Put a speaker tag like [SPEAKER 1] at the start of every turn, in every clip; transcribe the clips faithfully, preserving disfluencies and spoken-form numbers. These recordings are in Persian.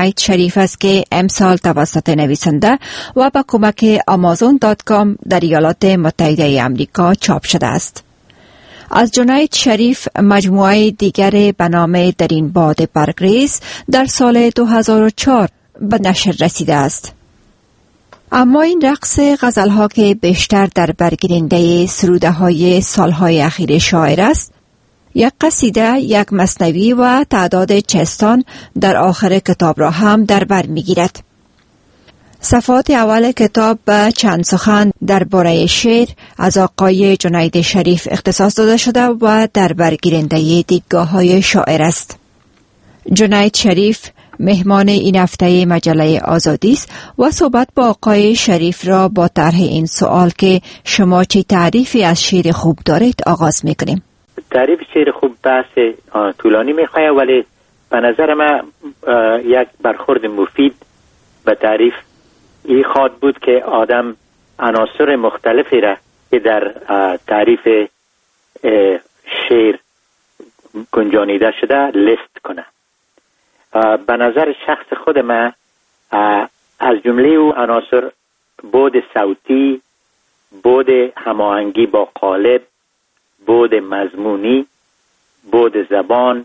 [SPEAKER 1] جنید شریف است که امسال توسط نویسنده و با کمک آمازون دات کام در ایالات متحده آمریکا چاپ شده است. از جنید شریف مجموعه دیگر به نام در این باد برگریز در سال دو هزار و چهار به نشر رسیده است. اما این رقص غزلها که بیشتر در برگیرنده سروده های سالهای اخیر شاعر است، یک قصیده، یک مثنوی و تعداد چستان در آخر کتاب را هم در بر میگیرد. صفحات اول کتاب به چند سخن درباره شعر از آقای جنید شریف اختصاص داده شده و در برگیرنده دیدگاه‌های شاعر است. جنید شریف مهمان این هفته مجله آزادی است و صحبت با آقای شریف را با طرح این سوال که شما چه تعریفی از شعر خوب دارید آغاز میکنیم.
[SPEAKER 2] تعریف شعر خوب بحث طولانی میخواه، ولی به نظر من یک برخورد مفید به تعریف این خواهد بود که آدم عناصر مختلفی را که در تعریف شعر گنجانیده شده لیست کنه. به نظر شخص خود من از جمله او عناصر بود صوتی، بود هماهنگی با قالب، بود مضمونی، بود زبان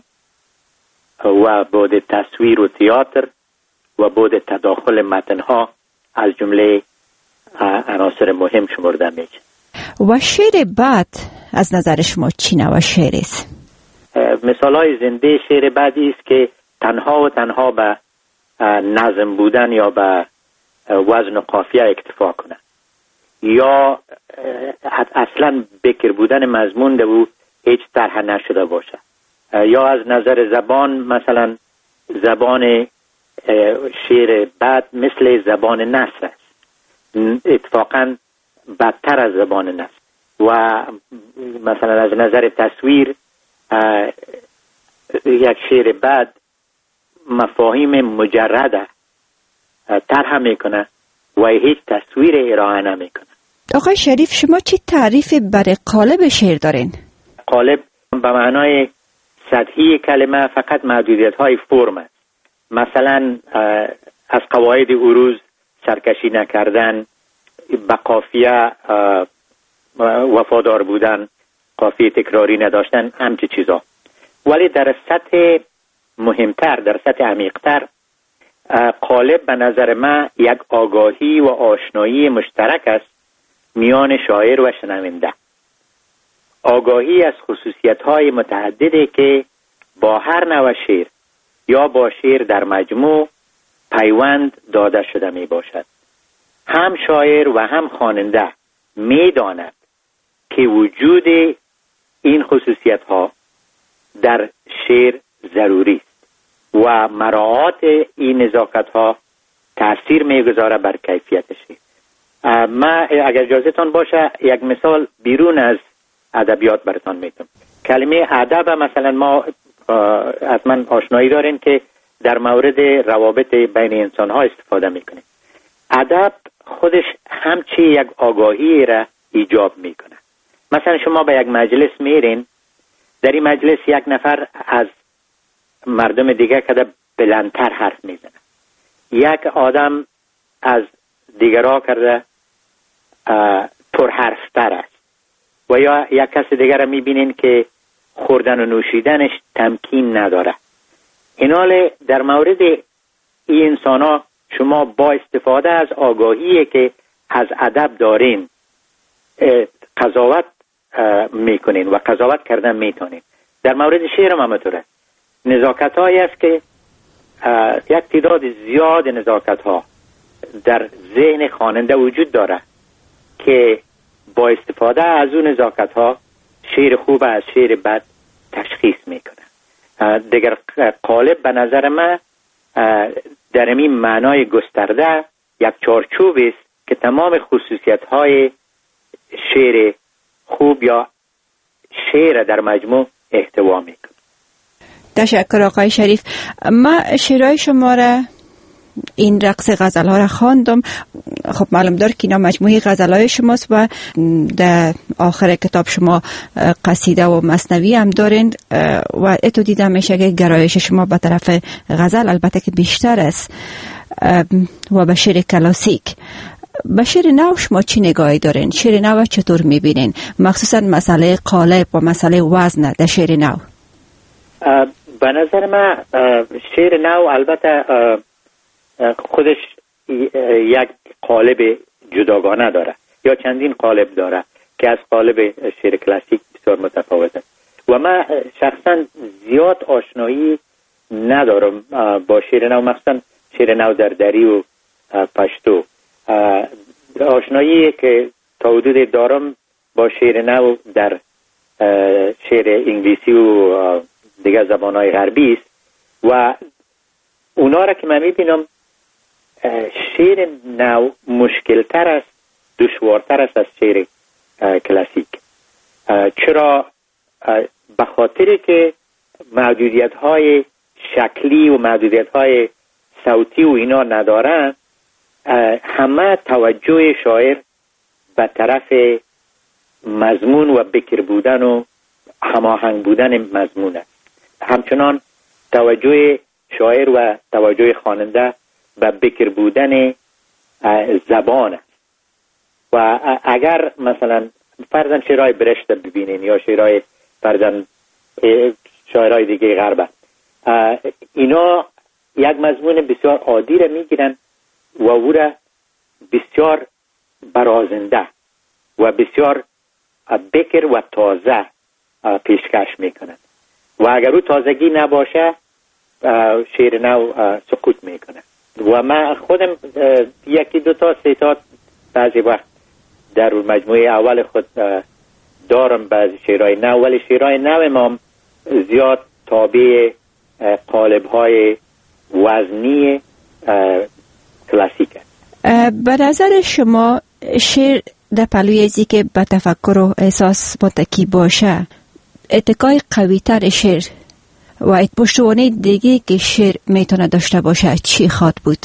[SPEAKER 2] و بود تصویر و تئاتر و بود تداخل متنها از جمله عناصر مهم شمرده میشه.
[SPEAKER 1] و شعر بعد از نظر شما چی نوع شعر است؟
[SPEAKER 2] مثال های زنده شعر بعدی است که تنها و تنها به نظم بودن یا به وزن و قافیه اکتفا کنه، یا اصلا بکر بودن مضمون ده و هیچ طرح نشده باشه، یا از نظر زبان مثلا زبان شعر بعد مثل زبان نثر است، اتفاقا بدتر از زبان نثر. و مثلا از نظر تصویر یک شعر بعد مفاهیم مجرده طرح میکنه و هیچ تصویر ارائه نمیکنه.
[SPEAKER 1] آقای شریف شما چی تعریف برای قالب شعر دارین؟
[SPEAKER 2] قالب به معنای سطحی کلمه فقط محدودیت های فرم است. مثلا از قواعد عروض سرکشی نکردن، به قافیه وفادار بودن، قافیه تکراری نداشتن، همچه چیزا. ولی در سطح مهمتر، در سطح عمیقتر، قالب به نظر من یک آگاهی و آشنایی مشترک است میان شاعر و شنونده. آگاهی از خصوصیت‌های متعددی که با هر نوع شعر یا با شعر در مجموع پیوند داده شده می باشد. هم شاعر و هم خواننده می داند که وجود این خصوصیت‌ها در شعر ضروری است و مراعات این نزاکت‌ها تأثیر می‌گذاره بر کیفیت شعر. من اگر اجازهتان باشه یک مثال بیرون از ادبیات براتون میگم. کلمه ادب مثلا ما حتما آشنایی دارین که در مورد روابط بین انسان‌ها استفاده میکنیم. ادب خودش همچی یک آگاهی را ایجاب میکنه. مثلا شما به یک مجلس میرین، در این مجلس یک نفر از مردم دیگه کده بلندتر حرف میزنه، یک آدم از دیگرها کرده پر حرفتر است، و یا یک کس دیگر را میبینین که خوردن و نوشیدنش تمکین نداره. اینال در مورد این انسان ها شما با استفاده از آگاهی که از ادب دارین قضاوت میکنین و قضاوت کردن میتونین. در مورد شعر هم همینطوره. نزاکت هایی است که یک تعداد زیاد نزاکت ها در ذهن خواننده وجود داره که با استفاده از اون نزاکت ها شعر خوب از شعر بد تشخیص میکنه. دیگر قالب به نظر من در این معنای گسترده یک چارچوب است که تمام خصوصیت های شعر خوب یا شعر در مجموع احتوا میکنه.
[SPEAKER 1] تشکر آقای شریف. ما شعرهای شما را این رقص غزل ها را خواندم. خب معلوم دار که اینا مجموعه غزل های شماست و در آخر کتاب شما قصیده و مثنوی هم دارین و اتو دیدم میشه که گرایش شما به طرف غزل البته که بیشتر است و به شعر کلاسیک. به شعر نو شما چی نگاهی دارین؟ شعر نو چطور میبینین؟ مخصوصا مسئله قالب و مسئله وزن در شعر نو.
[SPEAKER 2] به نظر من شعر نو البته خودش یک قالب جداگانه داره یا چندین قالب داره که از قالب شعر کلاسیک بسیار متفاوته و من شخصا زیاد آشنایی ندارم با شعر نو، مخصوصا شعر نو در دری و پشتو. آشنایی که تا حدود دارم با شعر نو در شعر انگلیسی و دیگه زبانهای غربی است و اونا را که من میبینم شعر نو مشکل تر است، دشوارتر است از شعر کلاسیک. چرا؟ به خاطر که محدودیت های شکلی و محدودیت های صوتی و اینا ندارن، همه توجه شاعر به طرف مضمون و بکر بودن و هماهنگ بودن مضمون است. همچنان توجه شاعر و توجه خواننده به بکر بودن زبان است. و اگر مثلا فرضاً شعرهای برشت ببینین یا شعرهای فرضاً شاعرهای دیگه غرب، اینا یک مضمون بسیار عادی را میگیرن و او را بسیار برازنده و بسیار بکر و تازه پیشکش میکنن و اگر او تازگی نباشه شعر نو سقوط میکنه. و من خودم یکی دو تا سه تا بعضی وقت در مجموعه اول خود دارم بعضی شعرهای نو، ولی شعرهای نو ما زیاد تابع قالب‌های وزنی کلاسیک است.
[SPEAKER 1] به نظر شما شعر در پلوی ازی که به تفکر و احساس متکی باشه، اتکای قوی تر شعر و پشتوانه دیگه که شعر میتونه داشته باشه چی خواد بود؟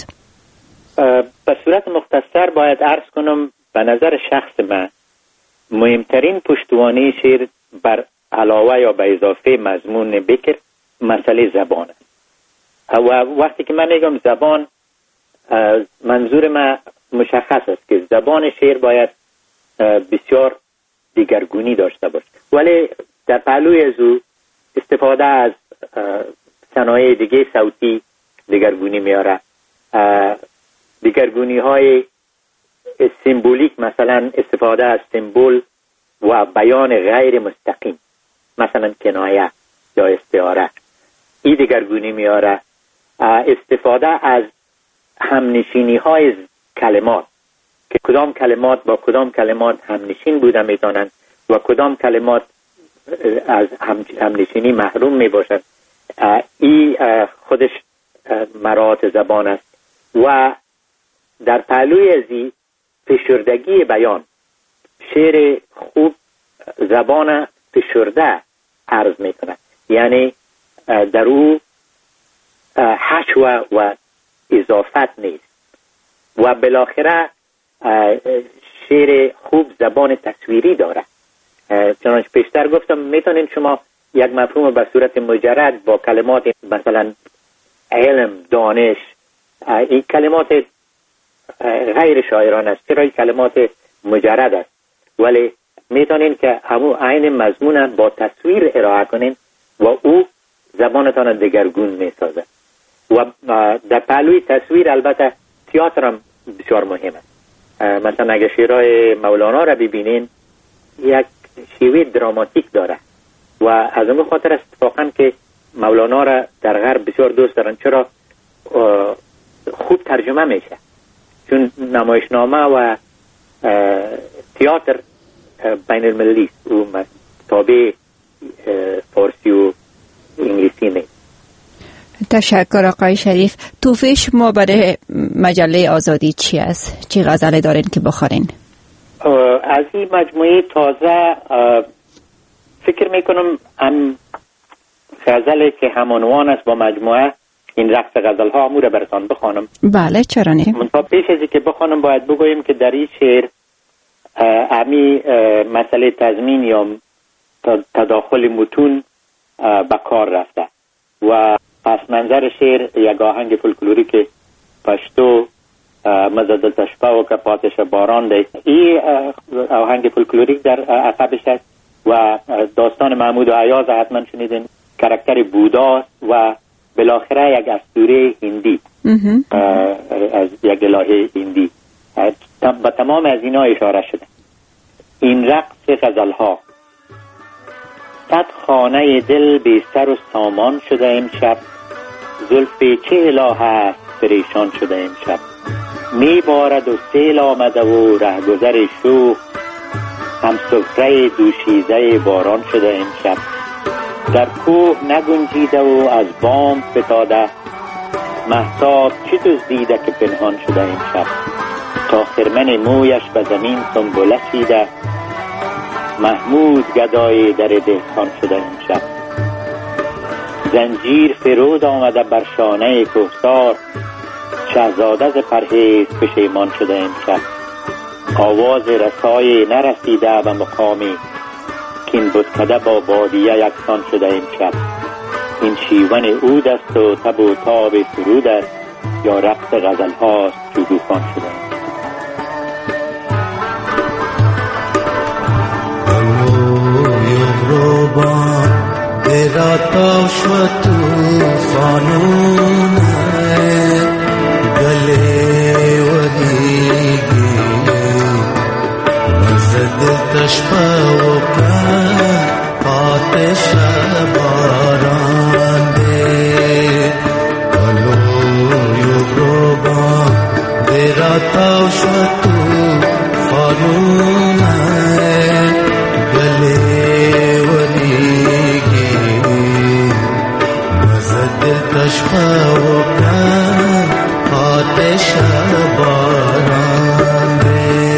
[SPEAKER 2] به صورت مختصر باید عرض کنم به نظر شخص من مهمترین پشتوانه شعر بر علاوه یا به اضافه مضمون بکر مسئله زبان است. و وقتی که من میگم زبان، منظور من مشخص است که زبان شعر باید بسیار دیگرگونی داشته باشه، ولی در پهلوی از او استفاده از صنایع دیگه صوتی دیگرگونی میاره. دیگرگونی های سیمبولیک، مثلا استفاده از سیمبول و بیان غیر مستقیم، مثلا کنایه یا استعاره، این دیگرگونی میاره. استفاده از همنشینی های کلمات که کدام کلمات با کدام کلمات همنشین بودن میتونن و کدام کلمات از همنشینی محروم میباشند، این خودش مراعات زبان است. و در پهلوی ازی فشردگی بیان، شعر خوب زبان فشرده عرض میکنه، یعنی در او حشو و اضافت نیست. و بالاخره شعر خوب زبان تصویری داره. چنانچه پیشتر گفتم میتونین شما یک مفهوم به صورت مجرد با کلمات مثلا علم، دانش، این کلمات غیر شاعران است، چرا این کلمات مجرد است، ولی میتونین که همون عین مضمون با تصویر ارائه کنین و او زبانتان دگرگون میسازه. و در پهلوی تصویر البته تئاتر هم بسیار مهم است. مثلا اگه شعرهای مولانا را ببینین یک شیوه دراماتیک داره و از اون خاطر اتفاقا که مولانا را در غرب بسیار دوست دارن، چرا خوب ترجمه میشه، چون نمایشنامه و تئاتر بین المللی و تابع فارسی و انگلیسی نیست.
[SPEAKER 1] تشکر آقای شریف. توفیق شما برای مجله آزادی چی است؟ چی غزله دارین که بخورین؟
[SPEAKER 2] از این مجموعه تازه فکر میکنم هم غزله که همانوان است با مجموعه این رقص غزل ها امور براتان بخوانم.
[SPEAKER 1] بله چرا نه؟
[SPEAKER 2] منتها پیش از که بخوانم باید بگویم که در این شعر امی مسئله تضمین یا تداخل متون به کار رفته و پس منظر شعر یک آهنگ فولکلوریک پشتو مزد تشبه و که پاتش باران ده. این آهنگ فولکلوریک در عقبش است و داستان محمود و عیاض حتما شنیدین، کاراکتر بودا و بالاخره یک اسطوره هندی از یک الهه هندی. با تمام از اینا اشاره شده. این رقص غزلها صد خانه دل بی سر و سامان شده امشب، زلف چه اله است پریشان شده امشب، می بارد و سیل آمده و رهگذر شوخ، هم سفره دوشیزه باران شده امشب، در کوه نگنجیده و از بام فتاده، مهتاب چه دزدیده که پنهان شده امشب، تا خرمن مویش به زمین سنبله چیده، محمود گدای در دهقان شده امشب، زنجیر فرود آمده بر شانه کوهسار، شهزاده ز پرهیز پشیمان شده امشب، آواز رسای نرسیده به مقامی، کین بتکده با بادیه یکسان شده امشب، این شیون عود است و تب و تاب سرود است، یا رقص غزل هاست شکوفان شده امشب.
[SPEAKER 3] तेरा ताश व तूफानों में गले वदीगी मज़द तशफ़ा का आतिश बारान दे गलो युरोबा तेरा ताश व तूफानों में गले तशफ़ा का आतिश बारान दे।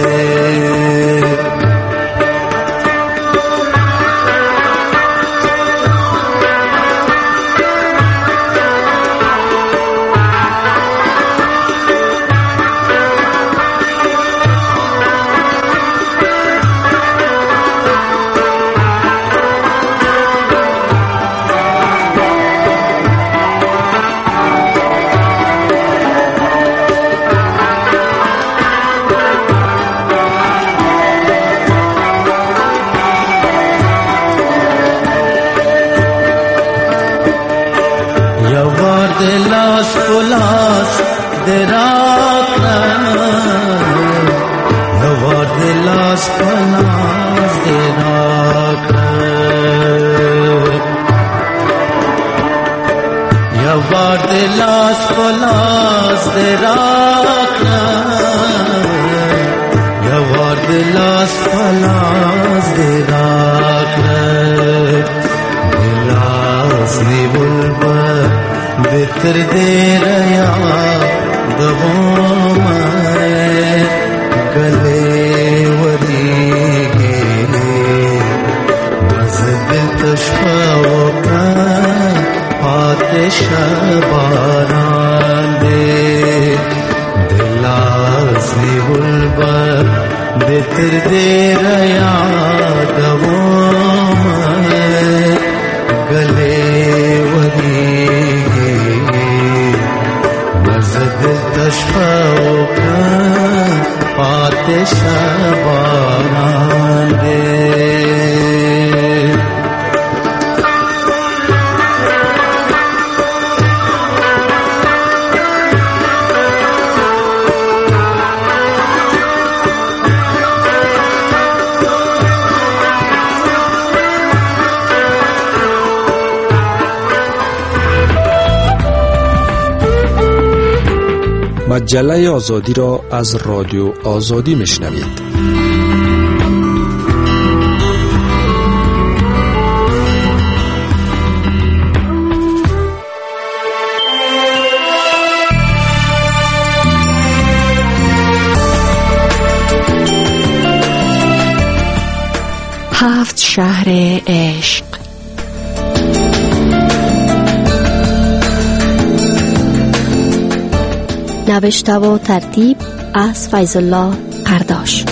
[SPEAKER 3] Las polas de rakna, yavar de las polas de rakna, yavar de las polas de rakna, yavar de las polas de rakna, las ni bulbul बितर दे रया दबों में गले वरीगे मज़द तशफ़ा का आतिश बारान दे दिलाज़ी बुलबुल बितर दे रया दबों में गले वरीगे मज़द तशफ़ा का आतिश बारान दे।
[SPEAKER 4] مجله آزادی را از رادیو آزادی میشنوید.
[SPEAKER 1] هفت شهر عشق.
[SPEAKER 5] نوشته و ترتیب از فیض الله قرداش.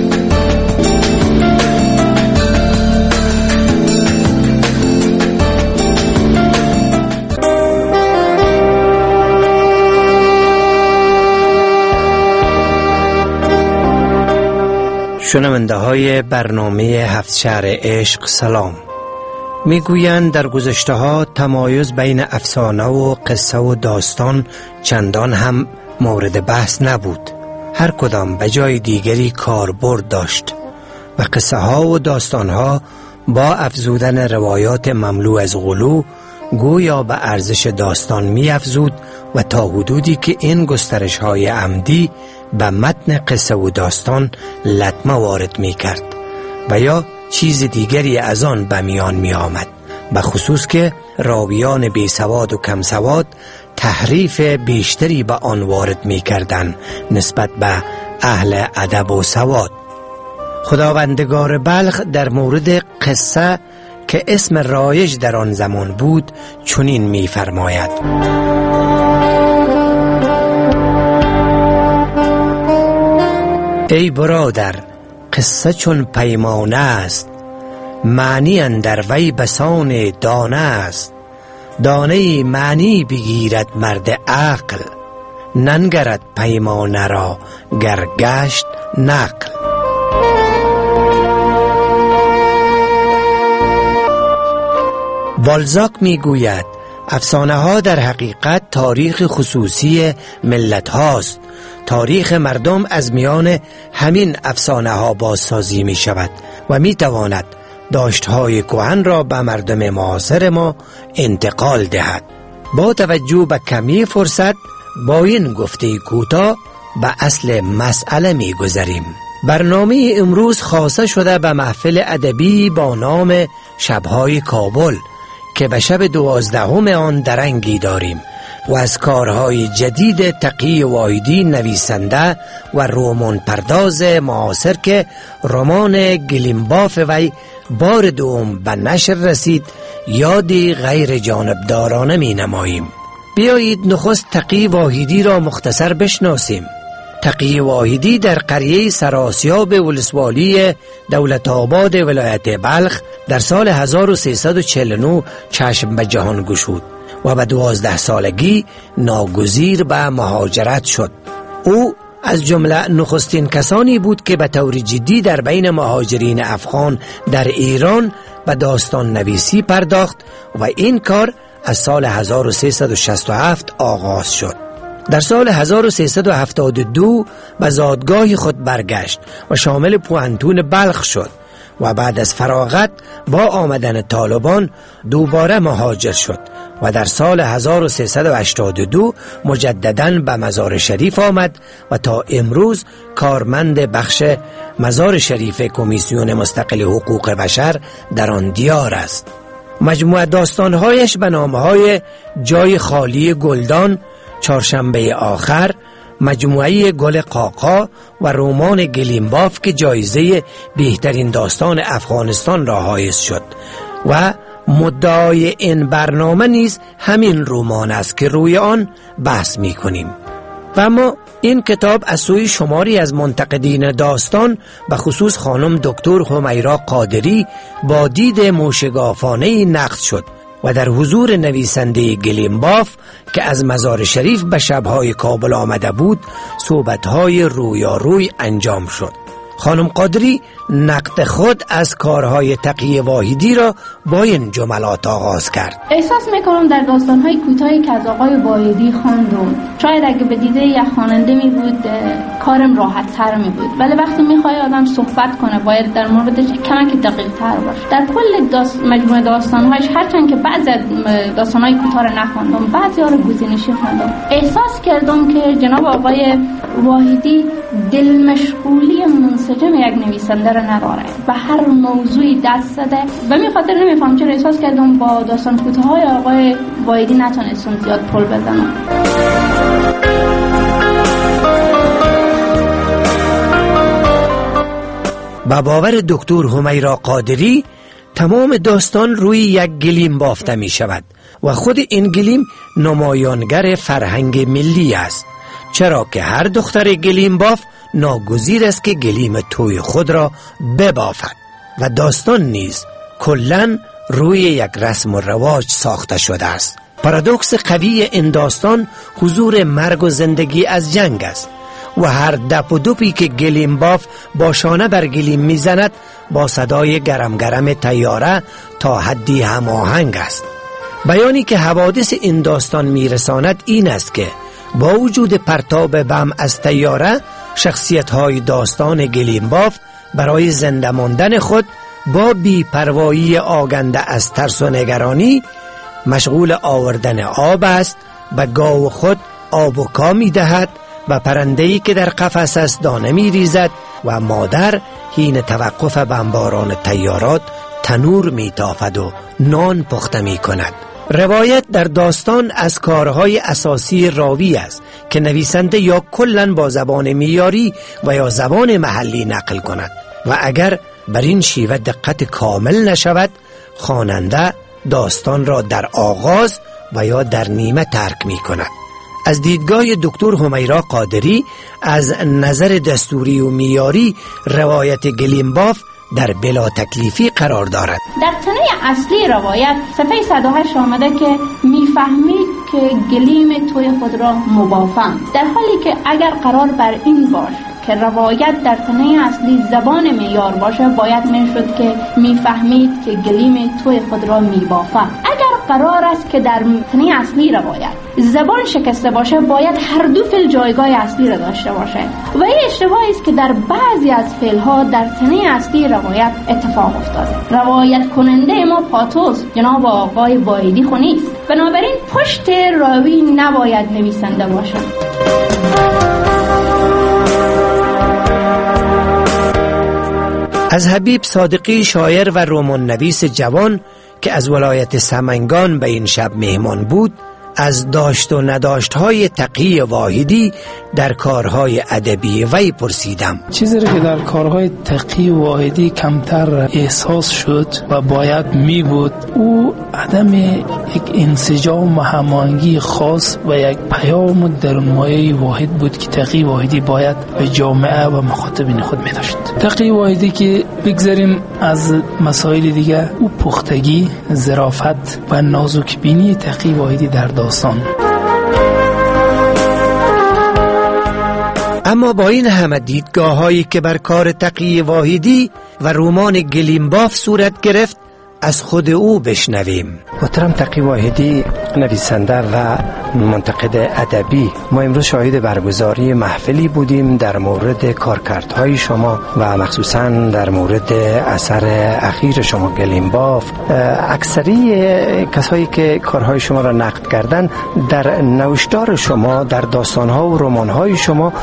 [SPEAKER 6] شنونده های برنامه هفت شهر عشق سلام. میگویند در گذشته ها تمایز بین افسانه و قصه و داستان چندان هم مورد بحث نبود. هر کدام به جای دیگری کاربرد داشت و قصه ها و داستان ها با افزودن روایات مملو از غلو گویا به ارزش داستان می افزود و تا حدودی که این گسترش های عمدی به متن قصه و داستان لطمه وارد می کرد و یا چیز دیگری از آن به میان می آمد، به خصوص که راویان بی سواد و کم سواد تحریف بیشتری به آن وارد می کردن نسبت به اهل ادب و سواد. خداوندگار بلخ در مورد قصه که اسم رایج در آن زمان بود چنین می فرماید: ای برادر، قصه چون پیمانه است، معنی اندر وی بسان دانه است. دانه معنی بگیرد مرد عقل، ننگرد پیمانه را گرگشت نقل. والزاک می گوید افسانه ها در حقیقت تاریخ خصوصی ملت هاست. تاریخ مردم از میان همین افسانه ها بازسازی می شود و می تواند داشتهای کهن را به مردم معاصر ما انتقال دهد. با توجه به کمی فرصت با این گفته کوتاه به اصل مسئله می گذریم. برنامه امروز خاصه شده به محفل ادبی با نام شبهای کابل که به شب دوازدهم آن درنگی داریم و از کارهای جدید تقی واحدی نویسنده و رمان پرداز معاصر که رمان گلیمباف وی بار دوم به نشر رسید یادی غیر جانبدارانه می نماییم. بیایید نخست تقی واحدی را مختصر بشناسیم. تقی واحدی در قریه سراسیاب ولسوالی دولت آباد ولایت بلخ در سال هزار و سیصد و چهل و نه چشم به جهان گشود و به دوازده سالگی ناگزیر به مهاجرت شد. او از جمله نخستین کسانی بود که به طور جدی در بین مهاجرین افغان در ایران به داستان نویسی پرداخت و این کار از سال هزار و سیصد و شصت و هفت آغاز شد. در سال هزار و سیصد و هفتاد و دو به زادگاه خود برگشت و شامل پوهنتون بلخ شد و بعد از فراغت با آمدن طالبان دوباره مهاجر شد و در سال هزار و سیصد و هشتاد و دو مجدداً به مزار شریف آمد و تا امروز کارمند بخش مزار شریف کمیسیون مستقل حقوق بشر در آن دیار است. مجموعه داستانهایش به نامهای جای خالی گلدان، چهارشنبه آخر، مجموعه گل قاقا و رمان گلیمباف که جایزه بهترین داستان افغانستان را حائز شد و مدعای این برنامه نیز همین رمان است که روی آن بحث می کنیم. و اما این کتاب از سوی شماری از منتقدین داستان به خصوص خانم دکتر همیرا قادری با دید موشگافانه نقد شد و در حضور نویسنده گلیمباف که از مزار شریف به شبهای کابل آمده بود صحبت‌های رویاروی انجام شد. خانم قادری نقد خود از کارهای تقی واحدی را با این جملات آغاز کرد:
[SPEAKER 7] احساس میکنم در داستانهای کوتاهی که از آقای واحدی خواندم شاید اگه به دیده یک خواننده می بود کارم راحت تر می بود، ولی وقتی میخوای آدم صحبت کنه باید در موردش کمک دقیق تر باشه. در کل داست... مجموعه داستانهایش هرچند که بعضی از داستانهای کوتاه را نخواندم بعضی ها رو گزینشی خواندم، احساس کردم که جناب آقای واحدی دل مشغولی منسجم یک نویسنده را نداره، به هر موضوعی دست زده و می خاطر نمیفهم چرا احساس کردم با داستان کوتاه های آقای واحدی نتونستم زیاد پل بزنم.
[SPEAKER 6] با باور دکتر همیرا قادری تمام داستان روی یک گلیم بافته می شود و خود این گلیم نمایانگر فرهنگ ملی است. چرا که هر دختر گلیم باف ناگزیر است که گلیم توی خود را ببافد و داستان نیز کلن روی یک رسم و رواج ساخته شده است. پارادوکس قوی این داستان حضور مرگ و زندگی از جنگ است و هر دپ و دوپی که گلیم باف با شانه بر گلیم میزند با صدای گرم گرم تیاره تا حدی هماهنگ است. بیانی که حوادث این داستان میرساند این است که با وجود پرتاب بم از تیاره، شخصیت‌های داستان گلیم باف برای زنده ماندن خود با بی‌پروایی آگنده از ترس و نگرانی مشغول آوردن آب است. به گاو خود آب و کا می دهد و پرنده‌ای که در قفس است دانه می ریزد و مادر حین توقف بمباران تیارات تنور می تافد و نان پخته می کند. روایت در داستان از کارهای اساسی راوی است که نویسنده یا کلن با زبان میاری و یا زبان محلی نقل کند و اگر بر این شیوه دقت کامل نشود خواننده داستان را در آغاز و یا در نیمه ترک می کند. از دیدگاه دکتر همیرا قادری از نظر دستوری و میاری روایت گلیم باف در بلا تکلیفی قرار دارد.
[SPEAKER 7] در تنه اصلی روایت صفحه صد و هشت آمده که میفهمید که گلیم توی خود را مبافم، در حالی که اگر قرار بر این باش که روایت در تنه اصلی زبان معیار باشه باید میشد که میفهمید که گلیم توی خود را میبافم. اگر قرار است که در تنه اصلی روایت زبان شکسته باشه باید هر دو فعل جایگاه اصلی را داشته باشه و این اشتباهی است که در بعضی از فعلها در تنه اصلی روایت اتفاق افتاده. روایت کننده ما پاتوس جناب آقای بایدی خو نیست، بنابراین پشت راوی نباید نویسنده باشه.
[SPEAKER 6] از حبیب صادقی شاعر و رمان نویس جوان که از ولایت سمنگان به این شب مهمان بود از داشت و نداشت های تقی واحدی در کارهای ادبی وی پرسیدم.
[SPEAKER 8] چیزی که در کارهای تقی واحدی کمتر احساس شد و باید می بود او عدم یک انسجام و هماهنگی خاص و یک پیام درونمایه واحد بود که تقی واحدی باید به جامعه و مخاطبین خود می داشت. تقی واحدی که بگذاریم از مسائل دیگه، او پختگی، ظرافت و نازک بینی تقی واحدی در داستان.
[SPEAKER 6] اما با این همه دیدگاه هایی که بر کار تقی واحدی و رمان گلیم باف صورت گرفت از خود او بشنویم.
[SPEAKER 9] محترم تقی واحدی، نویسنده و منتقد ادبی، ما امروز شاهد برگزاری محفلی بودیم در مورد کارکردهای شما و مخصوصا در مورد اثر اخیر شما گلیم باف. اکثری کسایی که کارهای شما را نقد کردن در نوشتار شما، در داستانها و رمانهای شما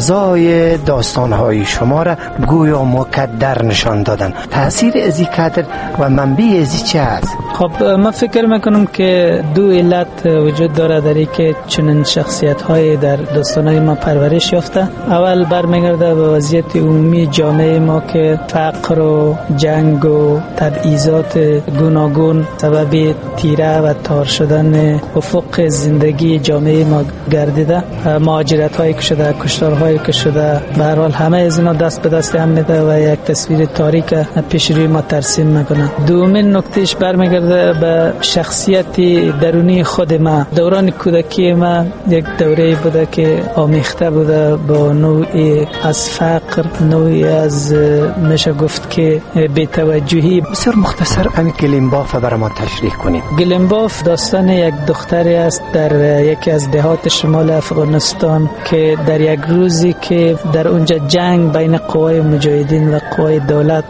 [SPEAKER 9] فضای داستانهای شما را گویا مکدر نشان دادن. تأثیر ازی کدر و منبع ازی چه است؟
[SPEAKER 8] خب من فکر میکنم که دو علت وجود داره در که چنین شخصیت های در داستانهای ما پرورش یافته. اول برمیگرده به وضعیت عمومی جامعه ما که فقر و جنگ و تبعیضات گوناگون سبب تیره و تار شدن افق زندگی جامعه ما گردیده. مهاجرت هایی که شده، کشتار هایی که شده، به هر حال همه از اینا دست به دست هم میده و یک تصویر تاریک پیش روی ما ترسیم میکنه. دومین نکتهش برمیگرده به شخصیت درونی خود ما. دوران کودکی ما یک دوره بوده که آمیخته بوده با نوعی از فقر، نوعی از میشه گفت که بی‌توجهی.
[SPEAKER 9] بسیار مختصر همین گلیم باف برای ما تشریح کنید.
[SPEAKER 8] گلیم باف داستان یک دختری است در یکی از دهات شمال افغانستان که در یک روزی که در اونجا جنگ بین قوای مجاهدین و قوای دولت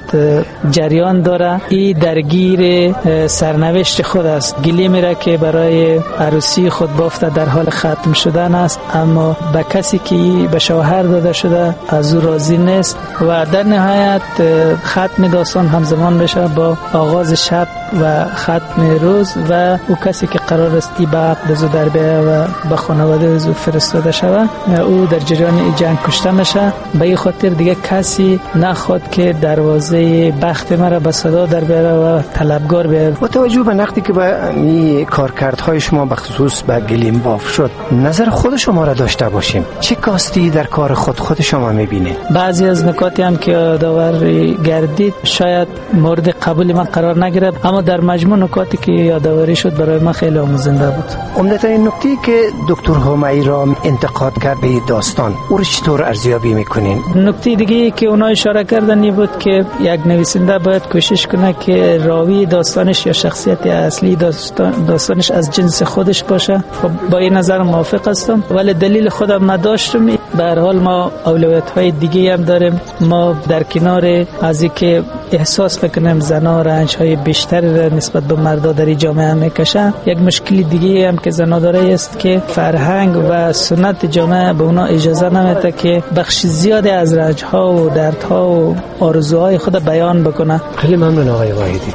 [SPEAKER 8] جریان داره، ای درگیر سرنوشت خود است. گلیمی را که برای عروسی خود بافته در حال ختم شدن است، اما به کسی که به شوهر داده شده از او راضی نیست و در نهایت ختم داستان همزمان بشه با آغاز شب و ختم روز و او کسی که قرار است ای به عقد زو در بیه و به خانواده زو فرستاده شود او در جریان ای جنگ کشته میشه. به این خاطر دیگه کسی نخواد که دروازه بخت مرا به صدا در بیاره و طلبگار بیاره.
[SPEAKER 9] و تو توجه به نقدی که به این کارکردهای شما به خصوص به گلیم باف شد، نظر خود شما را داشته باشیم، چه کاستی در کار خود خود شما میبینه؟
[SPEAKER 8] بعضی از نکاتی هم که یادآوری گردید شاید مورد قبول من قرار نگرفت، اما در مجموع نکاتی که یادآوری شد برای من خیلی آموزنده بود.
[SPEAKER 9] عمدترین نکته که دکتر همایی را انتقاد کرد به داستان، او را چطور ارزیابی میکنین؟
[SPEAKER 8] نکته دیگه که اونا اشاره کردن این بود که یک نویسنده باید کوشش کنه که راوی داستانش یا شخصیت اصلی داستان داستانش از جنس خودش باشه. خب با این نظر موافق هستم، ولی دلیل خودم نداشتم. به هر حال ما اولویت‌های دیگه هم داریم. ما در کنار از اینکه احساس بکنیم زنا رنج‌های بیشتری را نسبت به مردا در جامعه میکشن، یک مشکلی دیگه هم که زنا داره است که فرهنگ و سنت جامعه به اونا اجازه نمیده که بخش زیادی از رنج‌ها و دردها و آرزوهای خود بیان بکنه.
[SPEAKER 9] خیلی ممنون آقای واحدی.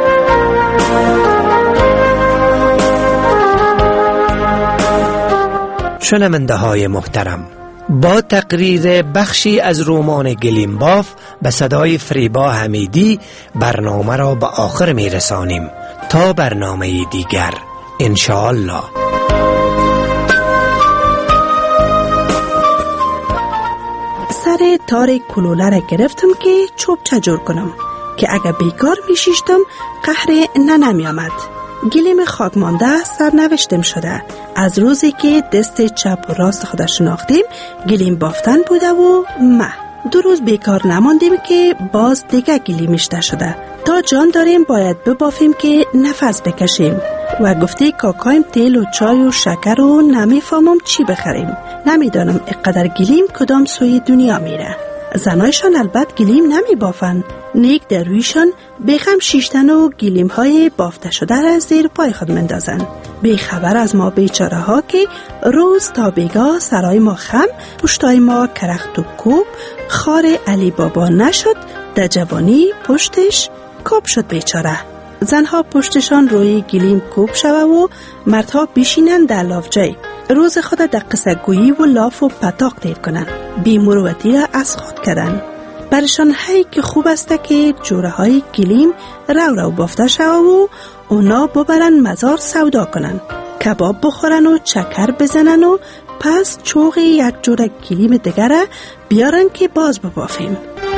[SPEAKER 9] شنونده های محترم، با تقریر بخشی از رمان گلیم باف به صدای فریبا حمیدی برنامه را به آخر می رسانیم. تا برنامه دیگر انشاءالله.
[SPEAKER 10] سر تار کلوله را گرفتم که چوب چجور کنم که اگه بیکار میشیشتم قهر ننمی آمد. گلیم خاک مانده سرنوشتم شده. از روزی که دست چپ و راست خود شناختیم گلیم بافتن بوده و مه دو روز بیکار نماندیم که باز دیگه گلیمشته شده. تا جان داریم باید ببافیم که نفس بکشیم و گفته کاکایم تیل و چای و شکر و نمیفهمم چی بخریم. نمیدانم اقدر گلیم کدام سوی دنیا میره. زنایشان البته گلیم نمی بافن، نیک در رویشان بیخم شیشتن و گلیم های بافته شده را زیر پای خود مندازن. بیخبر از ما بیچاره ها که روز تا بیگاه سرای ما خم، پشتای ما کرخت و کوب، خار علی بابا نشد، در جوانی پشتش کوب شد بیچاره. زنها پشتشان روی گلیم کوب شوه و مردها بیشینن در لافجای. روز خود در قصه گویی و لاف و پتاق دیر کنن. بی‌مروتی را از خود کردن. برشان هایی که خوب است که جوره های گلیم رو رو بافته شوه و اونا ببرن مزار سودا کنن. کباب بخورن و چکر بزنن و پس چوغ یک جوره گلیم دیگر بیارن که باز ببافیم.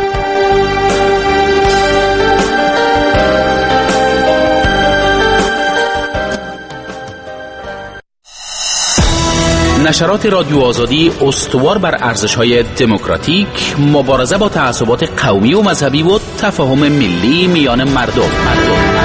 [SPEAKER 11] نشرات رادیو آزادی استوار بر ارزش‌های دموکراتیک، مبارزه با تعصبات قومی و مذهبی و تفاهم ملی میان مردم. مردم.